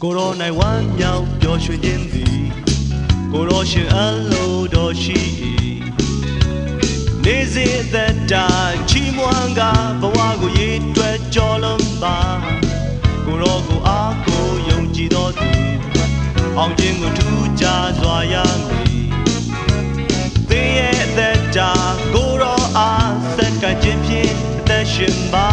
ကိုရော၌ဝမ်းမြောက်ပျော်ရွှင်ခြင်းသည်ကိုရောရှင်အလိုတော်ရှိနေစေသက်တာချီးမွမ်းကဘဝကိုရည်တွက်ကြော်လွန်ပါကိုရောကိုအားကိုယုံကြည်တော်သူအောင်ခြင်းကိုထူးခြားစွာရမည်သင်ရဲ့သက်တာကိုရောအားဆက်ကခြင်းဖြင့်အသက်ရှင်ပါ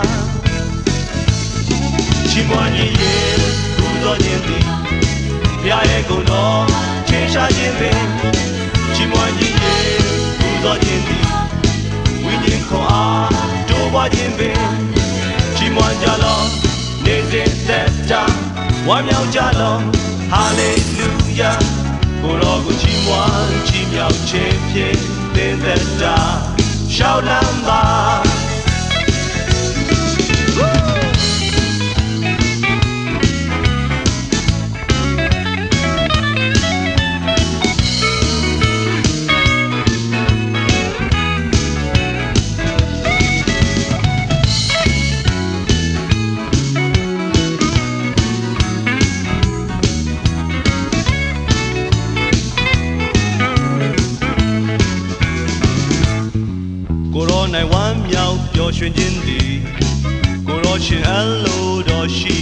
ချီးမွမ်းခြင်းရဲ့ပူဇော်ခြင်းသည်ဘုရားရဲ့ဂုဏ်တော်ထင်ရှားခြင်းပင်ချီးမွမ်းခြင်းရဲ့ပူဇော်ခြင်းသည်ဝိညာဉ်ခွန်အားတိုးပွားခြင်းပင်ချီးမွမ်းကြလော့နေစဉ်သက်တာဝမ်းမြောက်ကြလော့ဟာလေလုယာကိုရောကိုချီးမွမ်းချီးမြှောက်ခြင်းဖြင့်သင်သက်တာရှောက်လန်းပါကိုရော၌ဝမ်းမြောက်ပျော်ရွှင်ခြင်းသည်ကိုရောရှင်အလိုတော်ရှိ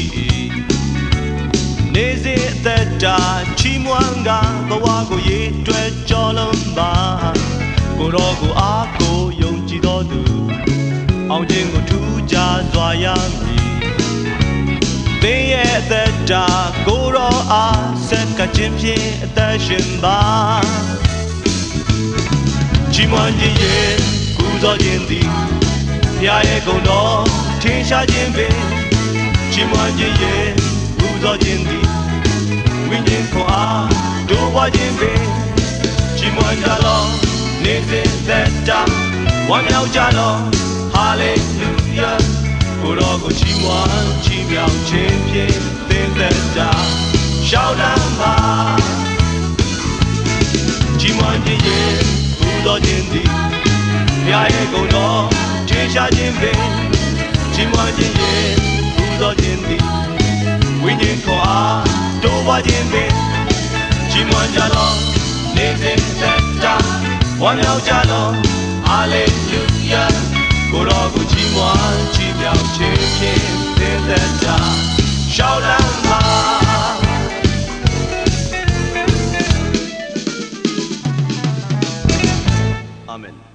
နေစေအသက်တာချီးမွမ်းကဘဝကိုရည်တွက်ကြော်လွန်ပါကိုရောကိုအားကိုယုံကြည်တော်သူအောင်ခြင်းကိုထူးခြားစွာရမည်သင်ရဲ့အသက်တာကိုရောအားဆက်ကခြင်းဖြင့်အသက်ရှင်ပါချီးမွမ်းခြင်းရဲ့ပူဇော်ခြင်းသည်ဘုရားရဲ့ဂုဏ်တော်ထင်ရှားခြင်းပင်ချီးမွမ်းခြင်းရဲ့ပူဇော်ခြင်းသည်ဝိညာဉ်ခွန်အားတိုးပွားခြင်းပင်ချီးမွမ်းကြလော့နေစဉ်သက်တာဝမ်းမြောက်ကြလော့ဟာလေလုယာကိုရောကိုချီးမွမ်းချီးမြှောက်ခြင်းဖြင့်သင်သက်တာရှောက်လန်းပါချီးမွမ်းခြင်းရဲ့ပူဇော်ခြင်းသည်ဘုရားရဲ့ဂုဏ်တော်ထင်ရှားခြင်းပင်ချီးမွမ်းခြင်းရဲ့ပူဇော်ခြင်းသည်ဝိညာဉ်ခွန်အားတိုးပွားခြင်းပင်ချီးမွမ်းကြလော့နေစဉ်သက်တာဝမ်းမြောက်ကြလော့ဟာလေလုယာကိုရောကိုချီးမွမ်းချီးမြှောက်ခြင်းဖြင့်သင်သက်တာရှောက်လန်းပါအာမင်